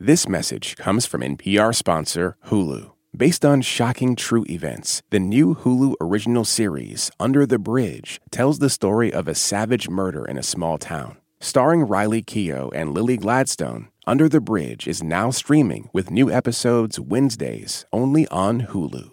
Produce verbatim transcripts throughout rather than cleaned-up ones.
This message comes from N P R sponsor Hulu. Based on shocking true events, the new Hulu original series, Under the Bridge, tells the story of a savage murder in a small town. Starring Riley Keough and Lily Gladstone, Under the Bridge is now streaming with new episodes Wednesdays only on Hulu.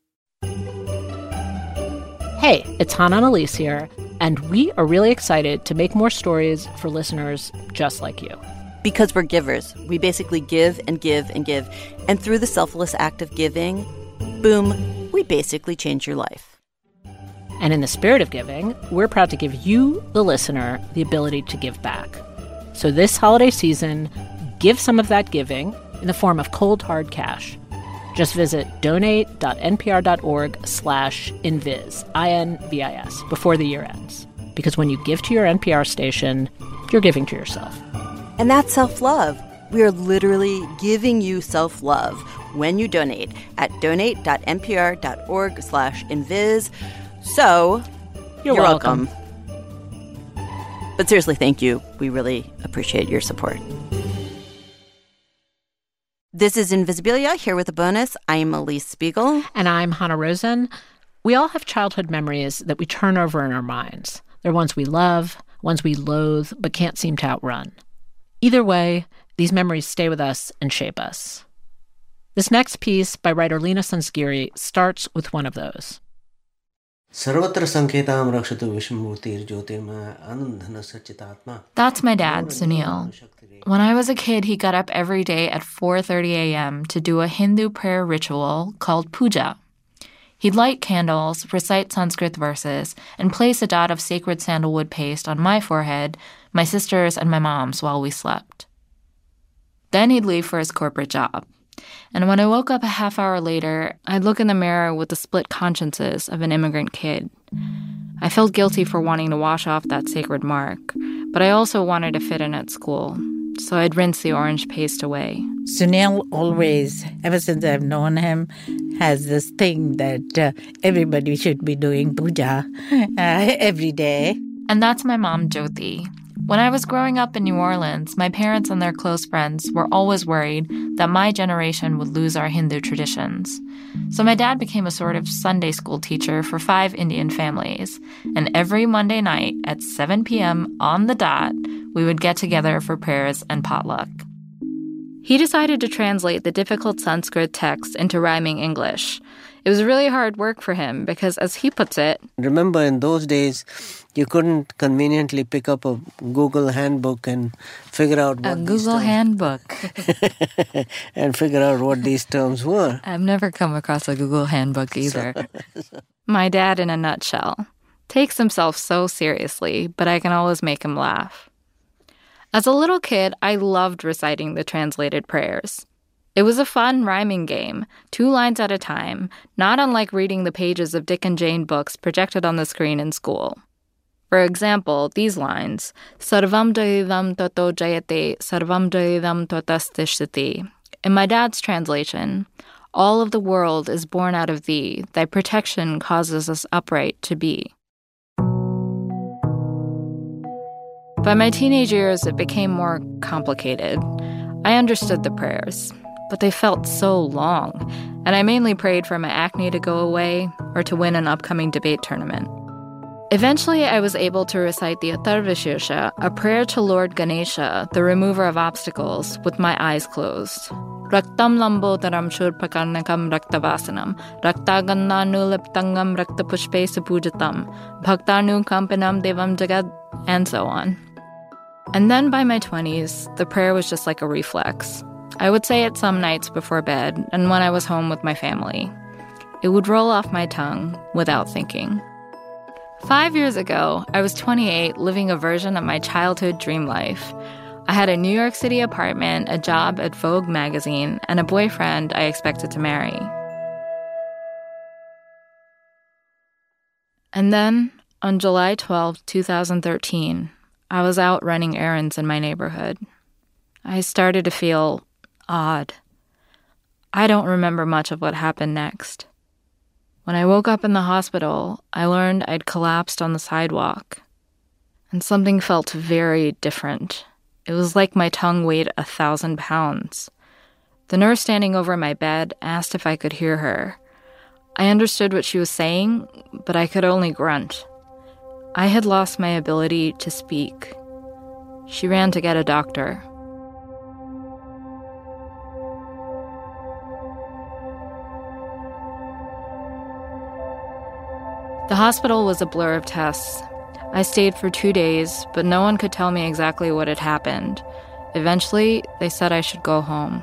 Hey, it's Hannah and Elise here, and we are really excited to make more stories for listeners just like you. Because we're givers. We basically give and give and give. And through the selfless act of giving, boom, we basically change your life. And in the spirit of giving, we're proud to give you, the listener, the ability to give back. So this holiday season, give some of that giving in the form of cold, hard cash. Just visit donate.npr.org slash invis, I N V I S, before the year ends. Because when you give to your N P R station, you're giving to yourself. And that's self-love. We are literally giving you self-love when you donate at donate.npr.org slash invis. So, you're, you're welcome. welcome. But seriously, thank you. We really appreciate your support. This is Invisibilia, here with a bonus. I'm Elise Spiegel. And I'm Hannah Rosen. We all have childhood memories that we turn over in our minds. They're ones we love, ones we loathe, but can't seem to outrun. Either way, these memories stay with us and shape us. This next piece by writer Leena Sanzgiri starts with one of those. That's my dad, Sunil. When I was a kid, he got up every day at four thirty a.m. to do a Hindu prayer ritual called puja. He'd light candles, recite Sanskrit verses, and place a dot of sacred sandalwood paste on my forehead, my sister's, and my mom's while we slept. Then he'd leave for his corporate job. And when I woke up a half hour later, I'd look in the mirror with the split consciences of an immigrant kid. I felt guilty for wanting to wash off that sacred mark, but I also wanted to fit in at school, so I'd rinse the orange paste away. Sunil always, ever since I've known him, has this thing that uh, everybody should be doing puja uh, every day. And that's my mom, Jyoti. When I was growing up in New Orleans, my parents and their close friends were always worried that my generation would lose our Hindu traditions. So my dad became a sort of Sunday school teacher for five Indian families. And every Monday night at seven p.m. on the dot, we would get together for prayers and potluck. He decided to translate the difficult Sanskrit text into rhyming English. It was really hard work for him because, as he puts it, remember in those days, you couldn't conveniently pick up a Google handbook and figure out what a Google terms, handbook and figure out what these terms were. I've never come across a Google handbook either. My dad, in a nutshell, takes himself so seriously, but I can always make him laugh. As a little kid, I loved reciting the translated prayers. It was a fun rhyming game, two lines at a time, not unlike reading the pages of Dick and Jane books projected on the screen in school. For example, these lines, Sarvam Jayidam Toto Jayate, Sarvam Jayidam Totastishtati. In my dad's translation, all of the world is born out of thee, thy protection causes us upright to be. By my teenage years, it became more complicated. I understood the prayers, but they felt so long, and I mainly prayed for my acne to go away or to win an upcoming debate tournament. Eventually, I was able to recite the Atharvashirsha, a prayer to Lord Ganesha, the remover of obstacles, with my eyes closed. Raktam lambotaram shurpakarnakam raktavasanam, raktagannanu liptangam raktapushpe supujatam, bhaktanu kampanam devam jagad, and so on. And then by my twenties, the prayer was just like a reflex. I would say it some nights before bed and when I was home with my family. It would roll off my tongue without thinking. Five years ago, I was twenty-eight, living a version of my childhood dream life. I had a New York City apartment, a job at Vogue magazine, and a boyfriend I expected to marry. And then, on July twelfth, twenty thirteen, I was out running errands in my neighborhood. I started to feel odd. I don't remember much of what happened next. When I woke up in the hospital, I learned I'd collapsed on the sidewalk. And something felt very different. It was like my tongue weighed a thousand pounds. The nurse standing over my bed asked if I could hear her. I understood what she was saying, but I could only grunt. I had lost my ability to speak. She ran to get a doctor. The hospital was a blur of tests. I stayed for two days, but no one could tell me exactly what had happened. Eventually, they said I should go home.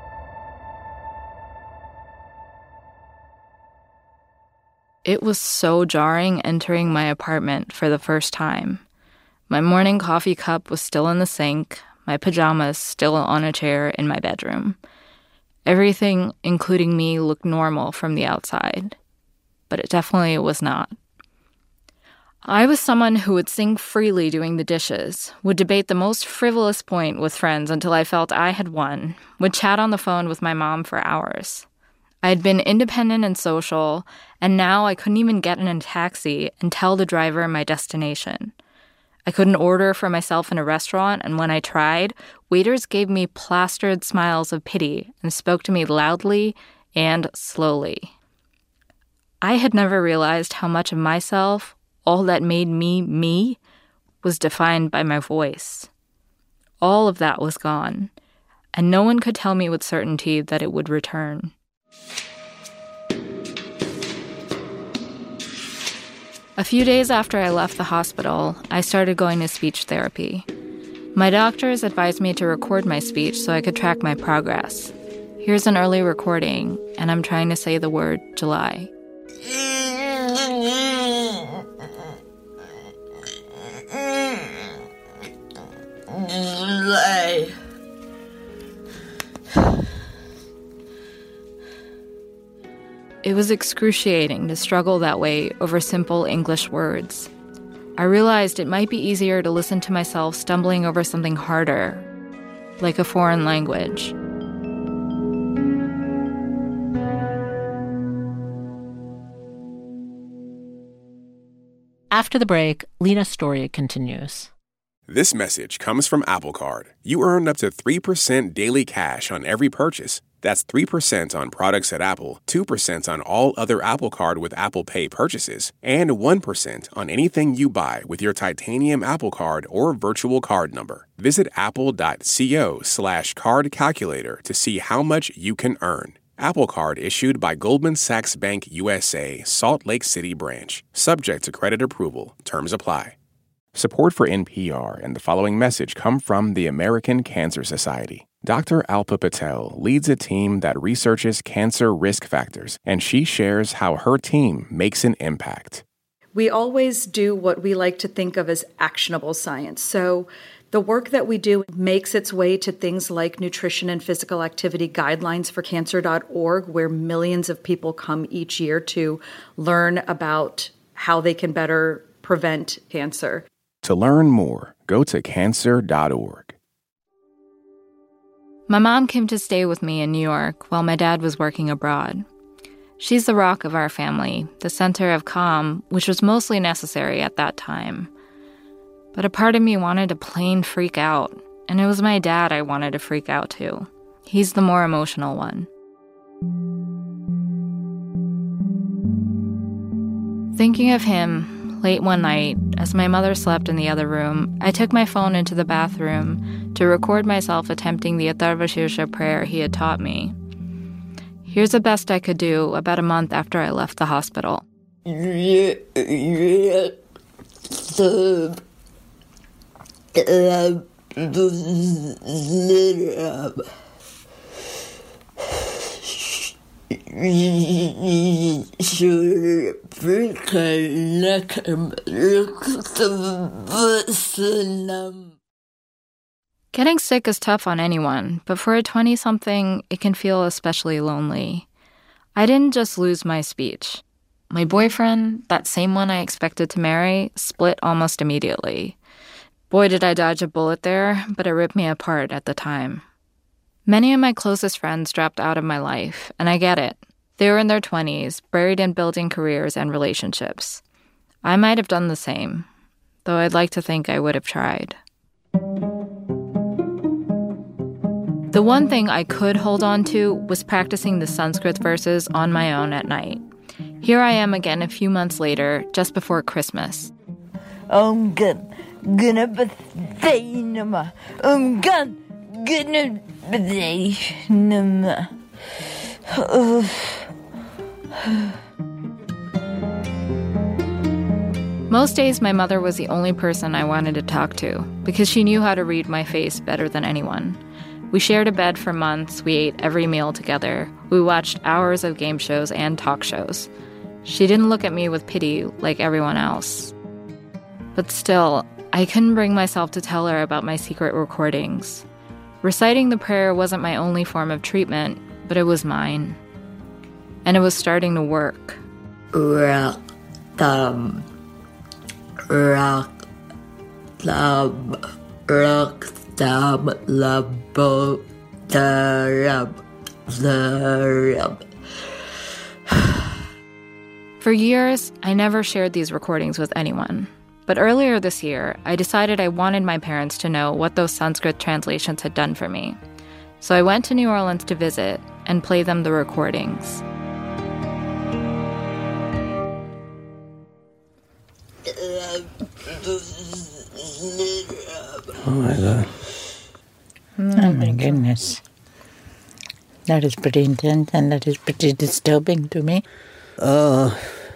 It was so jarring entering my apartment for the first time. My morning coffee cup was still in the sink, my pajamas still on a chair in my bedroom. Everything, including me, looked normal from the outside. But it definitely was not. I was someone who would sing freely doing the dishes, would debate the most frivolous point with friends until I felt I had won, would chat on the phone with my mom for hours. I had been independent and social, and now I couldn't even get in a taxi and tell the driver my destination. I couldn't order for myself in a restaurant, and when I tried, waiters gave me plastered smiles of pity and spoke to me loudly and slowly. I had never realized how much of myself, all that made me me, was defined by my voice. All of that was gone, and no one could tell me with certainty that it would return. A few days after I left the hospital, I started going to speech therapy. My doctors advised me to record my speech so I could track my progress. Here's an early recording, and I'm trying to say the word July. July. It was excruciating to struggle that way over simple English words. I realized it might be easier to listen to myself stumbling over something harder, like a foreign language. After the break, Lena's story continues. This message comes from Apple Card. You earn up to three percent daily cash on every purchase. That's three percent on products at Apple, two percent on all other Apple Card with Apple Pay purchases, and one percent on anything you buy with your titanium Apple Card or virtual card number. Visit apple.co slash card calculator to see how much you can earn. Apple Card issued by Goldman Sachs Bank U S A, Salt Lake City branch. Subject to credit approval. Terms apply. Support for N P R and the following message come from the American Cancer Society. Doctor Alpa Patel leads a team that researches cancer risk factors, and she shares how her team makes an impact. We always do what we like to think of as actionable science. So the work that we do makes its way to things like nutrition and physical activity guidelines for cancer dot org, where millions of people come each year to learn about how they can better prevent cancer. To learn more, go to cancer dot org. My mom came to stay with me in New York while my dad was working abroad. She's the rock of our family, the center of calm, which was mostly necessary at that time. But a part of me wanted to plain freak out, and it was my dad I wanted to freak out to. He's the more emotional one. Thinking of him, late one night, as my mother slept in the other room, I took my phone into the bathroom to record myself attempting the Atharva Shirsha prayer he had taught me. Here's the best I could do about a month after I left the hospital. Getting sick is tough on anyone, but for a twenty-something, it can feel especially lonely. I didn't just lose my speech. My boyfriend, that same one I expected to marry, split almost immediately. Boy, did I dodge a bullet there, but it ripped me apart at the time. Many of my closest friends dropped out of my life, and I get it. They were in their twenties, buried in building careers and relationships. I might have done the same, though I'd like to think I would have tried. The one thing I could hold on to was practicing the Sanskrit verses on my own at night. Here I am again a few months later, just before Christmas. Om Gan Ganapati Nama. Om Gan Ganapati Nama. Most days, my mother was the only person I wanted to talk to because she knew how to read my face better than anyone. We shared a bed for months, we ate every meal together, we watched hours of game shows and talk shows. She didn't look at me with pity like everyone else. But still, I couldn't bring myself to tell her about my secret recordings. Reciting the prayer wasn't my only form of treatment, but it was mine. And it was starting to work. Raktam. Raktam. Raktam. Labo. Darab. Darab. For years, I never shared these recordings with anyone. But earlier this year, I decided I wanted my parents to know what those Sanskrit translations had done for me. So I went to New Orleans to visit and play them the recordings. Oh my God. Oh my goodness. That is pretty intense and that is pretty disturbing to me. Uh,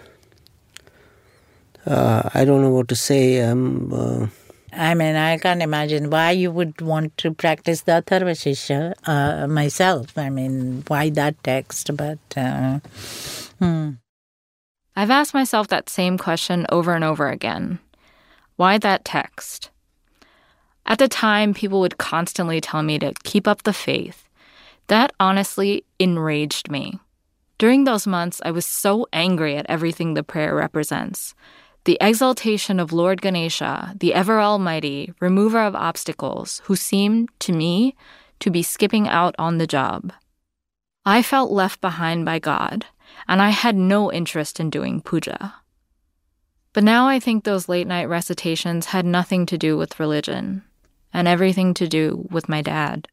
uh, I don't know what to say. Um, uh, I mean, I can't imagine why you would want to practice the Atharva Shishya uh, myself. I mean, why that text? But, uh, hmm. I've asked myself that same question over and over again. Why that text? At the time, people would constantly tell me to keep up the faith. That honestly enraged me. During those months, I was so angry at everything the prayer represents. The exaltation of Lord Ganesha, the ever-almighty, remover of obstacles, who seemed, to me, to be skipping out on the job. I felt left behind by God, and I had no interest in doing puja. But now I think those late-night recitations had nothing to do with religion, and everything to do with my dad.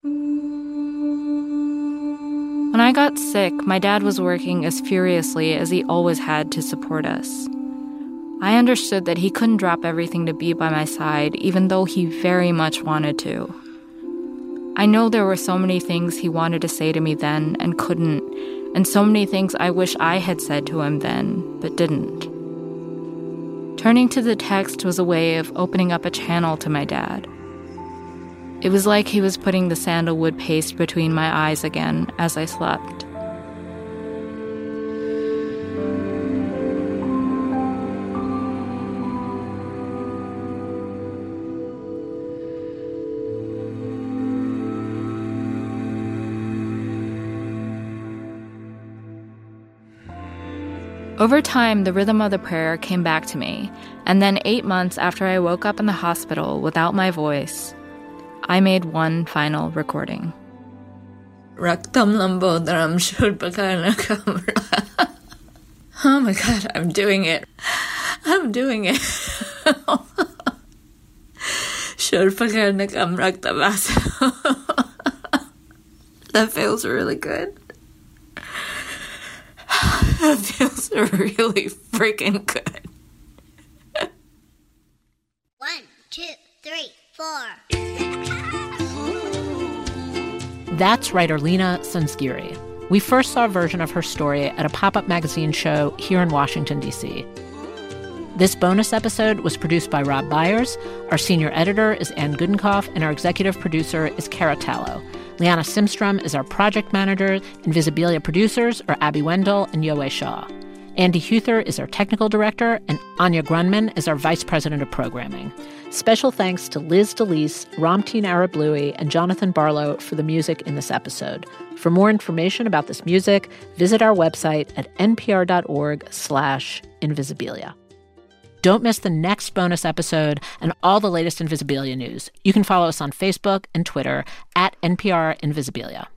When I got sick, my dad was working as furiously as he always had to support us. I understood that he couldn't drop everything to be by my side, even though he very much wanted to. I know there were so many things he wanted to say to me then and couldn't, and so many things I wish I had said to him then, but didn't. Turning to the text was a way of opening up a channel to my dad. It was like he was putting the sandalwood paste between my eyes again as I slept. Over time, the rhythm of the prayer came back to me, and then eight months after I woke up in the hospital without my voice, I made one final recording. Raktam Lambodaram Shurpakarna Kamra. Oh my God, I'm doing it. I'm doing it. Shurpakarna Kamraktabasa. That feels really good. That feels really freaking good. One, two, three, four. That's writer Leena Sanzgiri. We first saw a version of her story at a pop-up magazine show here in Washington, D C. This bonus episode was produced by Rob Byers. Our senior editor is Ann Gudenkauf, and our executive producer is Cara Tallo. Liana Simstrom is our project manager. Invisibilia producers are Abby Wendell and Yoe Shaw. Andy Huther is our technical director, and Anya Grunman is our vice president of programming. Special thanks to Liz DeLise, Ramteen Arablouei, and Jonathan Barlow for the music in this episode. For more information about this music, visit our website at npr.org slash invisibilia. Don't miss the next bonus episode and all the latest Invisibilia news. You can follow us on Facebook and Twitter at N P R Invisibilia.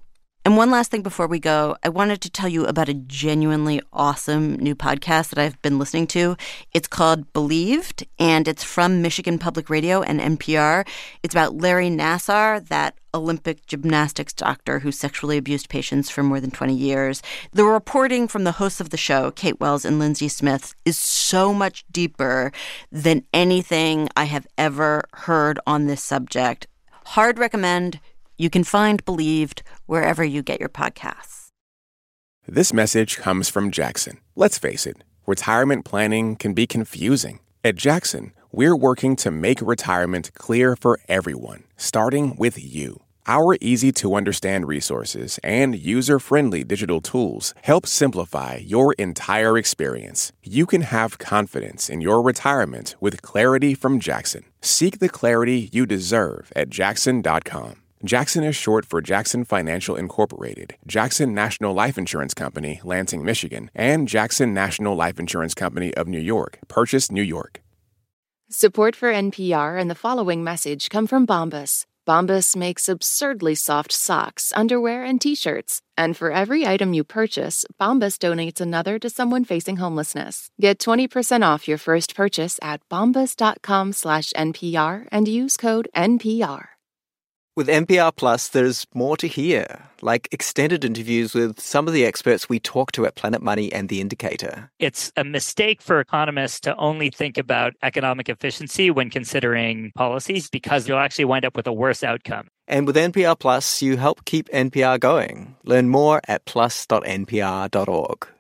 And one last thing before we go, I wanted to tell you about a genuinely awesome new podcast that I've been listening to. It's called Believed, and it's from Michigan Public Radio and N P R. It's about Larry Nassar, that Olympic gymnastics doctor who sexually abused patients for more than twenty years. The reporting from the hosts of the show, Kate Wells and Lindsay Smith, is so much deeper than anything I have ever heard on this subject. Hard recommend. You can find Believed wherever you get your podcasts. This message comes from Jackson. Let's face it, retirement planning can be confusing. At Jackson, we're working to make retirement clear for everyone, starting with you. Our easy-to-understand resources and user-friendly digital tools help simplify your entire experience. You can have confidence in your retirement with clarity from Jackson. Seek the clarity you deserve at jackson dot com. Jackson is short for Jackson Financial Incorporated, Jackson National Life Insurance Company, Lansing, Michigan, and Jackson National Life Insurance Company of New York, Purchase, New York. Support for N P R and the following message come from Bombas. Bombas makes absurdly soft socks, underwear, and T-shirts. And for every item you purchase, Bombas donates another to someone facing homelessness. Get twenty percent off your first purchase at bombas dot com slash N P R and use code N P R. With N P R Plus, there's more to hear, like extended interviews with some of the experts we talk to at Planet Money and The Indicator. It's a mistake for economists to only think about economic efficiency when considering policies, because you'll actually wind up with a worse outcome. And with N P R Plus, you help keep N P R going. Learn more at plus dot n p r dot org.